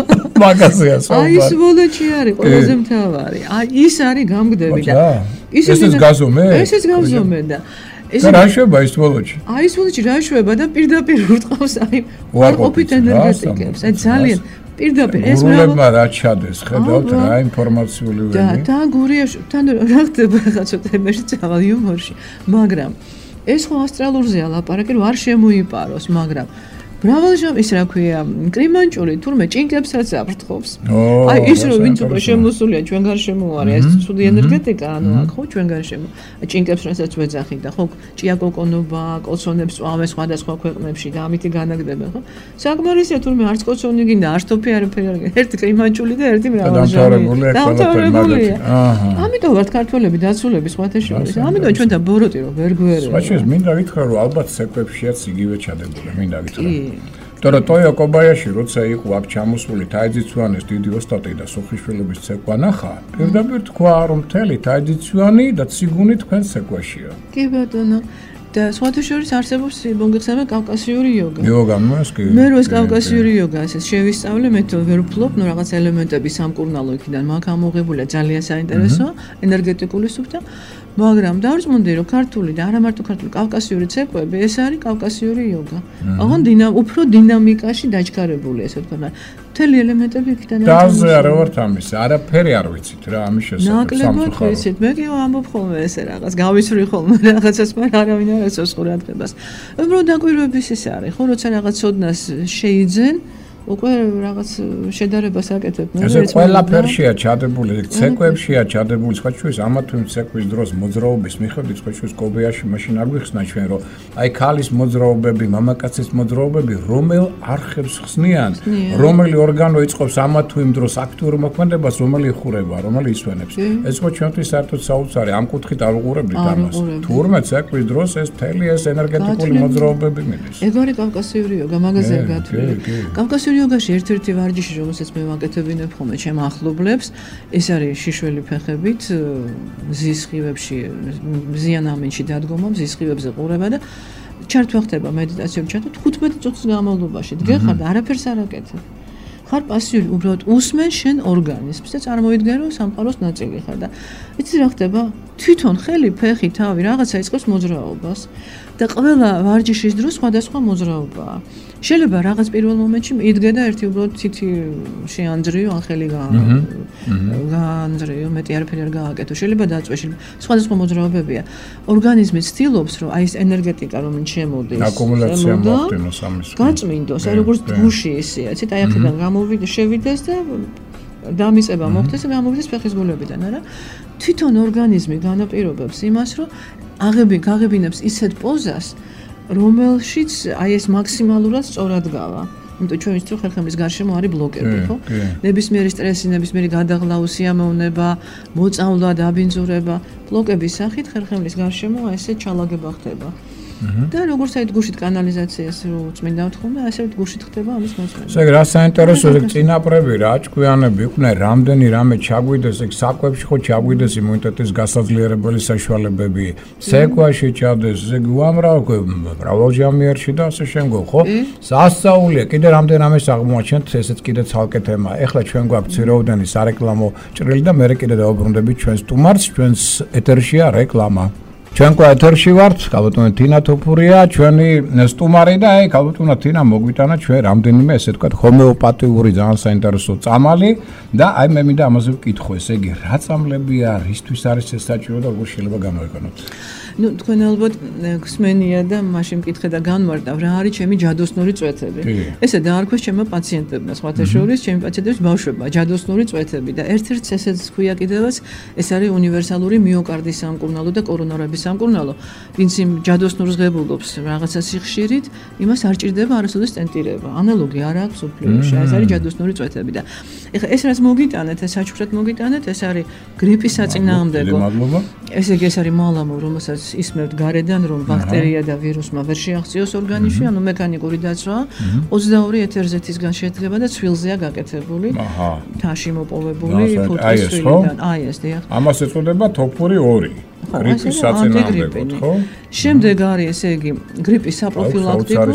მაგაზია სულ. აი ეს ვოლოჩი არის ყველაზე მთავარი. აი ის არის გამგდები და ესეც გაზომე? ესეც გავზომე და და რა შვება ის ვოლოჩი? აი ეს ვოლოჩი რა შვება და პირდაპირ ურტყავს აი უარყოფით ენერგეტიკებს. აი ძალიან პირდაპირ ეს გურულებმა რა ჩადეს, ხედავთ რა ინფორმაციული ველი. და გურიაში თან რა ხდება ხა ცოტა იმაში წავალ იუმორში, მაგრამ ეს ხო ასტრალურზეა ლაპარაკი, რომ არ შემოიპაროს, მაგრამ მრავალჟამი ის რა ქვია, კრიმანჭული თურმე ჭინკებსაც აფრთხობს. აი ის რომ ვინც უკვე შემოსულია ჩვენ გარშემო არის, ეს ცუდი ენერგეტიკა, ანუ აქ ხო ჩვენ გარშემო. ჭინკებს რასაც ვეძახით და ხო ჭიაკოკონობა, კოცონებს წვავენ სხვადასხვა ქვეყნებში და ამითი განაგდებენ, ხო? საკმარისია თურმე არც კოცონი გინდა, არც თოფი არაფერი არ გინდა. ერთი კრიმანჭული და ერთი მრავალჟამი. დამთავრებულია. ამიტომ ვართ ქართველები დაცულები სხვათა შორის. ამიტომ ჩვენთან ბოროტი რომ ვერ გვერდება. სხვაშორის მინდა გითხრა რომ ალბათ ცეკვებშიაც იგივე ჩადებული, მინდა გითხრა. თორე ტოიო კობაიაში როცა იყო აქ ჩამოსული თაიძიცვანის დიდი ოსტატი და სოფიშვილების ცეკვა ნახა, პირდაპირ თქვა რომ მთელი თაიძიცვანი და ციგუნი თქვენ ცეკვაშია. კი ბატონო. და სხვათა შორის არსებობს მოგეხსენება კავკასიური იოგა. იოგა, მოსკი. მე რო ეს კავკასიური იოგა ეს შევისწავლე, მე თვითონ ვერ ვფლობ, ნუ რაღაც ელემენტები სამკურნალო იქიდან მაქვს ამოღებულია, ძალიან საინტერესოა, ენერგეტიკული სუფთა. მაგრამ დავრწმუნდი რომ ქართული და არა მარტო ქართული კავკასიური ცეკვები ეს არის კავკასიური იოგა. აღონ უფრო დინამიკაში დაჩქარებული ესე ვთქვა. მთელი ელემენტები იქიდან არის. დაზე არა ვართ ამის, არაფერი არ ვიცით რა ამის შესახებ. ნაკლებად ვიცით, მე კი ამბობ ხოლმე ესე რაღაც, გავისვრი ხოლმე რაღაცას, მაგრამ არავინ არ აცოს ყურადღებას. უბრალოდ დაკვირვების ის არის, ხო, როცა რაღაც ცოდნას შეიძენ უკვე რაღაც შედარებას აკეთებ. ესე ყველაფერშია ჩადებული, ცეკვებშია ჩადებული, სხვა შორის ამა თუ იმ ცეკვის დროს მოძრაობის მიხედვით, სხვა შორის კობეაში მაშინ არ გვიხსნა ჩვენ, რომ აი ქალის მოძრაობები, მამაკაცის მოძრაობები რომელ არხებს ხსნიან, რომელი ორგანო იწყობს ამა თუ იმ დროს აქტიურ მოქმედებას, რომელი იხურება, რომელი ისვენებს. ეს ხო ჩვენთვის საერთოდ საოცარი, ამ კუთხით არ უყურებდით ამას. თურმე ცეკვის დროს ეს მთელი ეს ენერგეტიკული მოძრაობები მიდის. ეგ არის კავკასიური იოგა, მაგაზე გათვლილი. კავკასიური იოგაში ერთ-ერთი ვარჯიში, რომელსაც მე ვაკეთებინებ ხოლმე ჩემ ახლობლებს, ეს არის შიშველი ფეხებით, მზის სხივებში, მზიან ამინში დადგომა, მზის სხივებზე ყურება და ჩართვა ხდება მედიტაციური ჩართვა 15 წუთის განმავლობაში. დგეხარ და არაფერს არ აკეთებ. ხარ პასიური, უბრალოდ უსმენ შენ ორგანიზმს და წარმოიდგენ რომ სამყაროს ნაწილი ხარ და იცი რა ხდება? თვითონ ხელი, ფეხი, თავი რაღაცა იწყებს მოძრაობას და ყველა ვარჯიშის დროს სხვადასხვა მოძრაობაა. შეიძლება რაღაც პირველ მომენტში იდგე და ერთი უბრალოდ თითი შეანძრიო, ან ხელი გაანძრიო, მეტი არაფერი არ გააკეთო. შეიძლება დაწვე, სხვადასხვა მოძრაობებია. ორგანიზმი ცდილობს, რომ აი ეს ენერგეტიკა რომელიც შემოდის, აკუმულაცია მოხდინოს ამის. გაწმინდოს, აი როგორც გუში ისეა, ცით აი აქედან გამოვიდეს, შევიდეს და დამიწება მოხდეს და გამოვიდეს ფეხის გულებიდან, არა? თვითონ ორგანიზმი განაპირობებს იმას, რომ გაღებინებს ისეთ პოზას, რომელშიც აი ეს მაქსიმალურად სწორად გავა. იმიტომ ჩვენ ვიცით რომ ხერხემლის გარშემო არის ბლოკები, ხო? ნებისმიერი სტრესი, ნებისმიერი გადაღლავა, სიამოვნება, მოწამვლა, დაბინძურება, ბლოკების სახით ხერხემლის გარშემო ესე ჩალაგება ხდება. და როგორც აი გუშით კანალიზაციას რო წმინდავთ ხოლმე, ასე გუშით ხდება ამის მოწმენა. ესე რა საინტერესო წინაპრები რა ჭკვიანები იყვნენ, რამდენი რამე ჩაგვიდეს, ეგ საკვებში ხო ჩაგვიდეს იმუნიტეტის გასაძლიერებელი საშუალებები, ცეკვაში ჩავდეს, ეგ მრავალჟამიერში და ასე შემდგომ, ხო? სასწაულია, კიდე რამდენი რამეს აღმოაჩენთ, ესეც კიდე ცალკე თემა. ეხლა ჩვენ გვაქვს ციროუდენი სარეკლამო ჭრილი და მე კიდე დავუბრუნდებით ჩვენს სტუმარს, ჩვენს ეთერშია რეკლამა. ჩვენ ეთერში ვართ, ქალბატონი თინა თოფურია, ჩვენი სტუმარი და აი ქალბატონა თინა მოგვიტანა ჩვენ რამდენიმე ესე ვთქვათ ჰომეოპათიური ძალიან საინტერესო წამალი და აი მე მინდა ამაზე ვკითხო, ესე იგი რა წამლებია, რისთვის არის ეს საჭირო და როგორ შეიძლება გამოიყენოთ? ნუ თქვენ ალბათ გსმენია და მაშინ მკითხე და განმარტავ რა არის ჩემი ჯადოსნური წვეთები. ესე დაარქვეს ჩემმა პაციენტებმა, სხვათა შორის ჩემი პაციენტების ბავშვებმა ჯადოსნური წვეთები და ერთ-ერთი ესეც ქვია კიდევაც ეს არის უნივერსალური მიოკარდის სამკურნალო და კორონარების სამკურნალო. ვინც იმ ჯადოსნურს ღებულობს რაღაცა სიხშირით, იმას არ ჭირდება არასოდეს სტენტირება. ანალოგი არ აქვს უფლიოში, ეს არის ჯადოსნური წვეთები და ეხლა ეს რაც მოგიტანეთ, ეს საჩუქრად მოგიტანეთ, ეს არის გრიპის საწინააღმდეგო. ესე იგი ეს არის მალამო, რომელსაც ისმევთ გარედან, რომ ბაქტერია და ვირუსმა ვერ შეაღწიოს ორგანიზმში, ანუ მექანიკური დაცვა 22 ეთერზეთისგან შედგება და ცვილზეა გაკეთებული. თაში მოპოვებული ფუტკრის ცვილიდან. აი ეს დიახ. ამას ეწოდება თოფური 2. გრიპის საწინააღმდეგოდ, ხო? შემდეგ არის ესე იგი გრიპის საპროფილაქტიკო.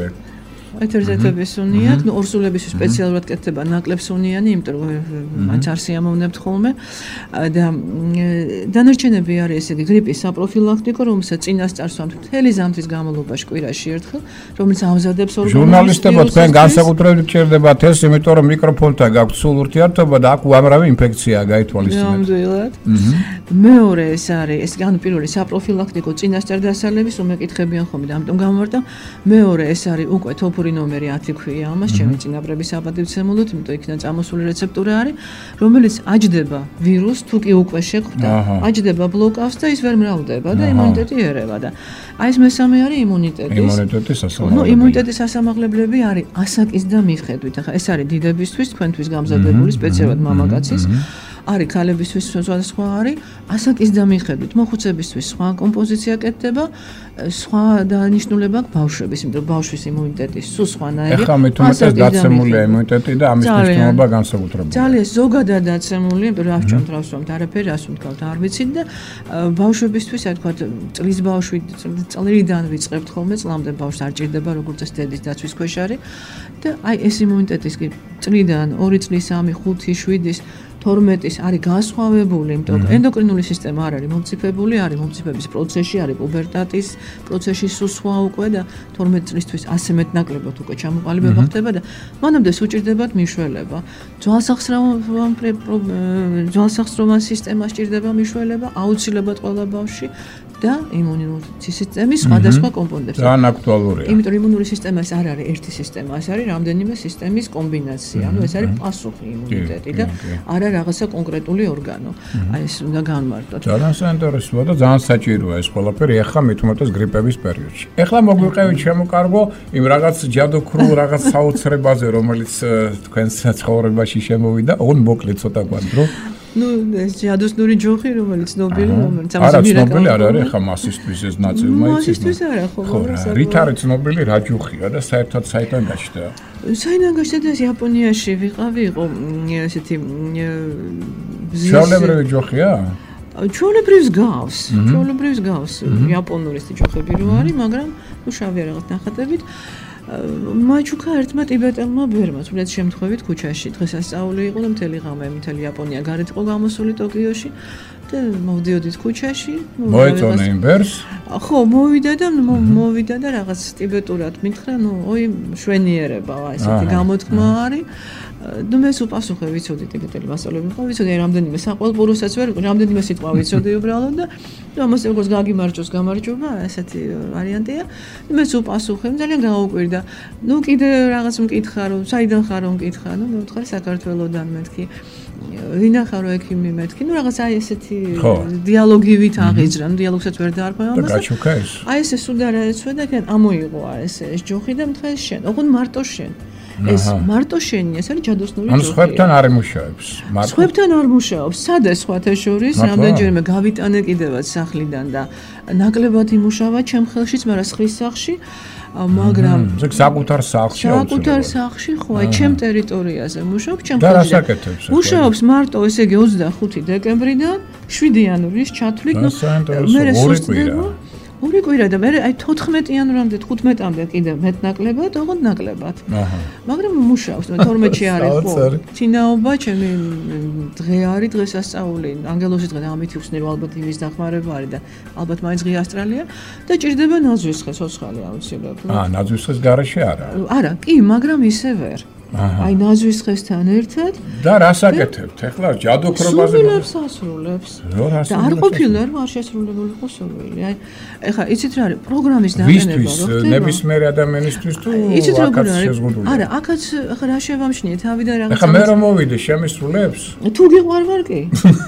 ეთერზეთების უნია, ნუ ორსულების სპეციალურად კეთდება ნაკლებსუნიანი, იმიტომ რომ მაინც არ სიამოვნებთ ხოლმე და დანარჩენები არის ესე იგი გრიპის საპროფილაქტიკო, რომელსაც წინასწარ სვამთ მთელი ზამთრის განმავლობაში კვირაში ერთხელ, რომელიც ამზადებს ორგანიზმს. ჟურნალისტებო, თქვენ განსაკუთრებით ჭირდებათ ეს, იმიტომ რომ მიკროფონთან გაქვთ სულ ურთიერთობა და აქ უამრავი ინფექციაა გაითვალისწინეთ. ნამდვილად. მეორე ეს არის, ეს ანუ პირველი საპროფილაქტიკო წინასწარ დასალების უმეკითხებიან ხოლმე და ამიტომ გამოვარტავ. მეორე ეს არის უკვე თოფური ნომერი 10 ქვია ამას, ჩემი წინაპრების აპატივცემულოდ, იმიტომ იქიდან წამოსული რეცეპტურა არის, რომელიც აჯდება ვირუსს, თუ კი უკვე შეხვდა, აჯდება ბლოკავს და ის ვერ მრავლდება და იმუნიტეტი ერევა და აი ეს მესამე არის იმუნიტეტის სასამაღლებლები. ნუ იმუნიტეტის სასამაღლებლები არის ასაკის და მიხედვით. ახლა ეს არის დიდებისთვის, თქვენთვის გამზადებული სპეციალურად მამაკაცის. არის ქალებისთვის სხვადასხვა არის ასაკის და მიხედვით, მოხუცებისთვის სხვა კომპოზიცია კეთდება, სხვა დანიშნულება აქვს ბავშვების, იმიტომ რომ ბავშვის იმუნიტეტი სულ სხვანაირია. ეხლა მithumetes დაცემულია იმუნიტეტი და ამის მნიშვნელობა განსაკუთრებული. ძალიან ზოგადად დაცემული, იმიტომ რომ აღჭამ თავს ვამთ არაფერი, რას ვთქვათ, არ ვიცით და ბავშვებისთვის, აი თქვათ, წლის ბავშვი წლიდან ვიწყებთ ხოლმე, წლამდე ბავშვს არ ჭირდება, როგორც ეს დედის დაცვის ქვეშ არის და აი ეს იმუნიტეტის კი წლიდან 2 წლის, 3, 5, 7-ის 12-ის არის განსხვავებული, იმიტომ რომ ენდოკრინული სისტემა არ არის მომწიფებული, არის მომწიფების პროცესში, არის პუბერტატის პროცესში სულ სხვა უკვე და 12 წლისთვის ასე მეტნაკლებად უკვე ჩამოყალიბება ხდება და მანამდე უჭირდებათ მიშველება. ძვალსახსროვან სისტემას ჭირდება მიშველება, აუცილებლად ყველა ბავშვში და იმუნიტეტის სისტემის სხვადასხვა კომპონენტებს. ძალიან აქტუალურია. იმიტომ რომ იმუნური სისტემა ეს არ არის ერთი სისტემა, ეს არის რამდენიმე სისტემის კომბინაცია. ანუ ეს არის პასუხი იმუნიტეტი და არა რაღაცა კონკრეტული ორგანო. აი ეს უნდა განმარტოთ. ძალიან საინტერესოა და ძალიან საჭიროა ეს ყველაფერი ახლა მithumetes გრიპების პერიოდში. ახლა მოგვიყევით შემოკარგო იმ რაღაც ჯადოქრულ რაღაც საოცრებაზე, რომელიც თქვენს ცხოვრებაში შემოვიდა, ოღონდ მოკლედ ცოტა გვანდრო. ნუ ეს ჯადოსნური ჯოხი, რომელიც ნობილი, რომელიც ამაზე მირაკალი არ არის ახლა მასისთვის ეს ნაწილი მაინც. მასისთვის არა ხო? რით არის ცნობილი რა ჯოხია და საერთოდ საიდან გაჩნდა? საიდან გაჩნდა და იაპონიაში ვიყავი, იყო ესეთი ჩვეულებრივი ჯოხია? ჩვეულებრივს გავს. იაპონური ეს ჯოხები რო არის, მაგრამ უშავია რაღაც ნახატებით. მაჩუკა ერთმა ტიბეტელმა ბერმა სულეთ შემთხვევით ქუჩაში დღესასწაული იყო და მთელი ღამე მთელი იაპონია გარეთ იყო გამოსული ტოკიოში და მოვდიოდით ქუჩაში მოეწონა იმ ბერს ხო მოვიდა და რაღაც ტიბეტურად მითხრა ოი შვენიერება ესეთი გამოთქმა არის და მე უპასუხე ვიცოდი ტიბეტელი მასწავლებელი იყო ვიცოდი რამდენიმე საყვალპუროსაც ვერ რამდენიმე სიტყვა ვიცოდი უბრალოდ და ამას როგორც გაგიმარჯოს გამარჯობა ესეთი ვარიანტია მე უპასუხე ძალიან გაუკვირდა კიდე რაღაც მკითხა რომ საიდან ხარ რომ მკითხა მე ვთხარი საქართველოსდან მეთქი ვინა ხარო ექიმი მეთქი რაღაც აი ესეთი დიალოგივით აღიძრა დიალოგსაც ვერ დაარღვევა ამას და გაჩუქა ეს აი ეს სუდარა ეცვედა და ამოიღო ეს ჯოხი და მთხრა შენ ოღონდ მარტო შენ ეს მარტო შენი ეს არის ჯადოსნური ჯოხი. სხვებთან არ იმუშავებს. სხვებთან არ მუშაობს. სადა სხვათა შორის რამდენჯერმე გავიტანე კიდევაც სახლიდან და ნაკლებად იმუშავა ჩემ ხელშიც, მაგრამ სხვის სახლში, მაგრამ საკუთარ სახლში ხო, აი ჩემ ტერიტორიაზე მუშაობს, ჩემ ხელში. და რას აკეთებს? მუშაობს მარტო, ესე იგი 25 დეკემბრიდან 7 იანვრის ჩათვლით, მე სუსტდება. ორი კვირა და მე აი 14 იანვრამდე 15-მდე კიდე მეტნაკლებად, ოღონდ ნაკლებად. მაგრამ მუშაობს, 12-ში არის ხო. წინაობა ჩემი დღე არის დღესასწაული, ანგელოზი დღე და ამით ვხსნი რომ ალბათ იმის დახმარება არის და ალბათ მაინც ღია ავსტრალია და ჭირდება ნაძვის ხე, ცოცხალი აუცილებლად. ნაძვის ხეს გარეშე არა. არა, კი, მაგრამ ისე ვერ. აი ნაძვის ხესთან ერთად და რას აკეთებთ? ეხლა ჯადოქრობაზე ასრულებს. და არ ყოფილა რომ არ შესრულებული იყო სურვილი. აი ეხლა იცით რა არის პროგრამის დაყენება რო ხდება? ნებისმიერ ადამიანისთვის თუ აქაც შეზღუდული. არა, აქაც ახლა რა შევამშნიე თავიდან რაღაც. ეხლა მე რომ მოვიდე შემისრულებს? თუ გიყვარ ვარ კი.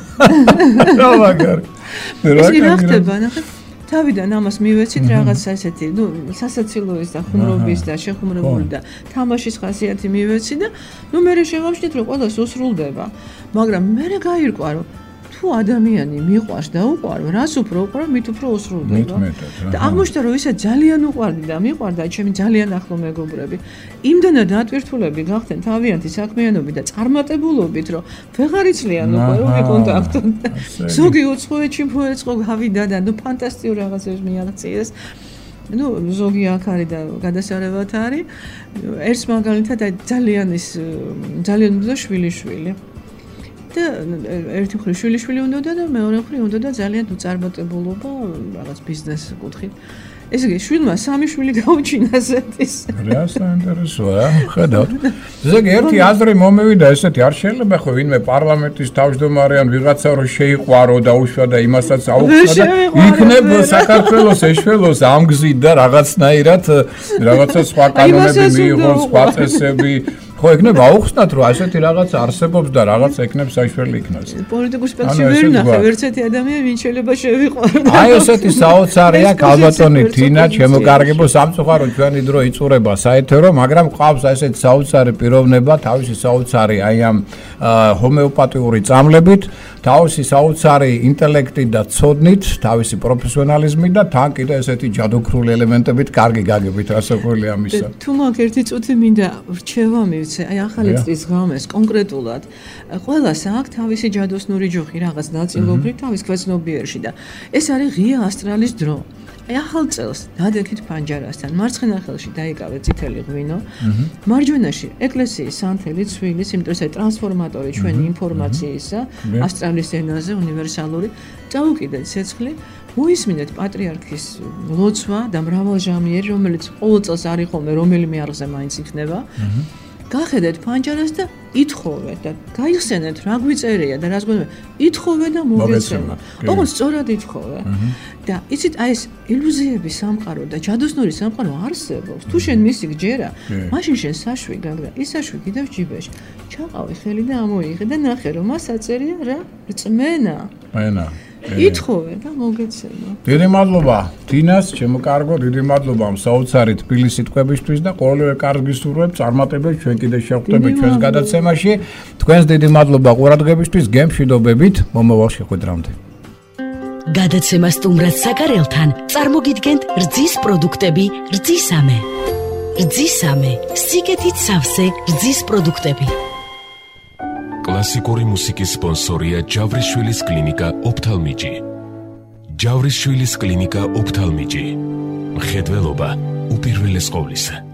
რა მაგარი. რა ხდება ნახე? თავიდან ამას მივეცით რაღაც ასეთი, სასაცილოების და ხუმრობის და შეხუმრებული და თამაშის ხასიათი მივეცი და მე შევამშნით რომ ყველას უსრულდება. მაგრამ მე გაირკვა რომ თუ ადამიანი მიყვარს და უყვარს, რას უფრო უყვარს, მით უფრო უსრულდება. და აღმოჩნდა რომ ისე ძალიან უყვარდი და მიყვარდა ჩემი ძალიან ახლო მეგობრები. იმდენად დატვირთულები გახდნენ თავიანთი საქმიანობით და წარმატებულობით, რომ ვეღარ იცლიან უკვე რომ ვიკონტაქტონ. ზოგი უცხოეთში მოეწყო გავიდა და ფანტასტიკურ რაღაცებს მიაღწიეს. ზოგი აქ არის და გადასარევად არის. ერთს მაგალითად ძალიან უნდა შვილი. და ერთი მხრივ შვილი უნდა და მეორე მხრივ უნდა და ძალიან უწარმოებულობა რაღაც ბიზნეს კუთხით. ესე იგი შვილმა 3 შვილი გაუჩინა ზეთის. რა საინტერესოა, ხედავთ. ზოგი ერთი აზრი მომევიდა ესეთი არ შეიძლება ხო ვინმე პარლამენტის თავმჯდომარე ან ვიღაცა რო შეიყვარო და უშვა და იმასაც აუხსნა და იქნებ საქართველოს ეშველოს ამგზით და რაღაცნაირად რაღაცა სხვა კანონები მიიღოს, სხვა წესები ხო ეგნებ აუხსნათ რომ ასეთი რაღაც არსებობს და რაღაც ეგნებ საშველი იქნას. პოლიტიკურ სპექტრში ვერ ნახევ ერთეთი ადამიანი ვინ შეიძლება შევიყვარო. აი ესეთი საოცარია ალბათონი თინა შემოგარგებო სამწუხარო ჩვენი დრო იწურება საეთერო, მაგრამ ყავს ესეთი საოცარი პიროვნება, თავისი საოცარი აი ამ ჰომეოპათიური წამლებით, თავისი საოცარი ინტელექტით და ცოდნით, თავისი პროფესიონალიზმით და თან კიდე ესეთი ჯადოქრული ელემენტებით კარგი გაგებით რასაკვირველი ამისა. თუ მაგ ერთი წუთი მინდა რჩევა აი ახალი წლის ღამეს კონკრეტულად ყველას აქვს თავისი ჯადოსნური ჯოხი რაღაც ნაწილობრივ თავის ქვეცნობიერში და ეს არის ღია ასტრალის დრო. აი ახალ წელს დადექით ფანჯარასთან, მარცხენა ხელში დაიკავე წითელი ღვინო, მარჯვენაში ეკლესიის სანთელი ცვილის, იმიტომ რომ ტრანსფორმატორი ჩვენი ინფორმაციისა ასტრალის ენაზე უნივერსალური, წაუკიდეთ ცეცხლი, მოისმინეთ პატრიარქის ლოცვა და მრავალჟამიერი, რომელიც ყოველ წელს არის ხოლმე რომელიმე არხზე მაინც იქნება. გახედეთ ფანჯარას და ითხოვეთ და გაიხსენეთ რა გვიწერია და რას გვეუბნება ითხოვე და მოგეცემა. ოღონდ სწორად ითხოვე. და იცით აი ეს ილუზიების სამყარო და ჯადოსნური სამყარო არსებობს. თუ შენ მისი გჯერა, მაშინ შენ საშვი გაგდა, ის საშვი კიდევ ჯიბეში. ჩაყავი ხელი და ამოიღე და ნახე რომ მას აწერია რა რწმენა. მენა. ითხოვე და მოგეცემა. დიდი მადლობა თინას, ჩემო კარგო, დიდი მადლობა ამ საოცარი თბილი სიტყვებისთვის და ყოველივე კარგს გისურვებ, წარმატებებს ჩვენ კიდე შევხვდებით ჩვენს გადაცემაში. თქვენს დიდი მადლობა ყურადღებისთვის, გემშვიდობებით, მომავალ შეხვედრამდე. გადაცემა სტუმრად საკარელთან წარმოგიდგენთ რძის პროდუქტები რძისამე. რძისამე, სიკეთით სავსე რძის პროდუქტები. კლასიკური მუსიკის სპონსორია ჯავრიშვილის კლინიკა ოფთალმიჯი. ჯავრიშვილის კლინიკა ოფთალმიჯი. მხედველობა უპირველეს ყოვლისა.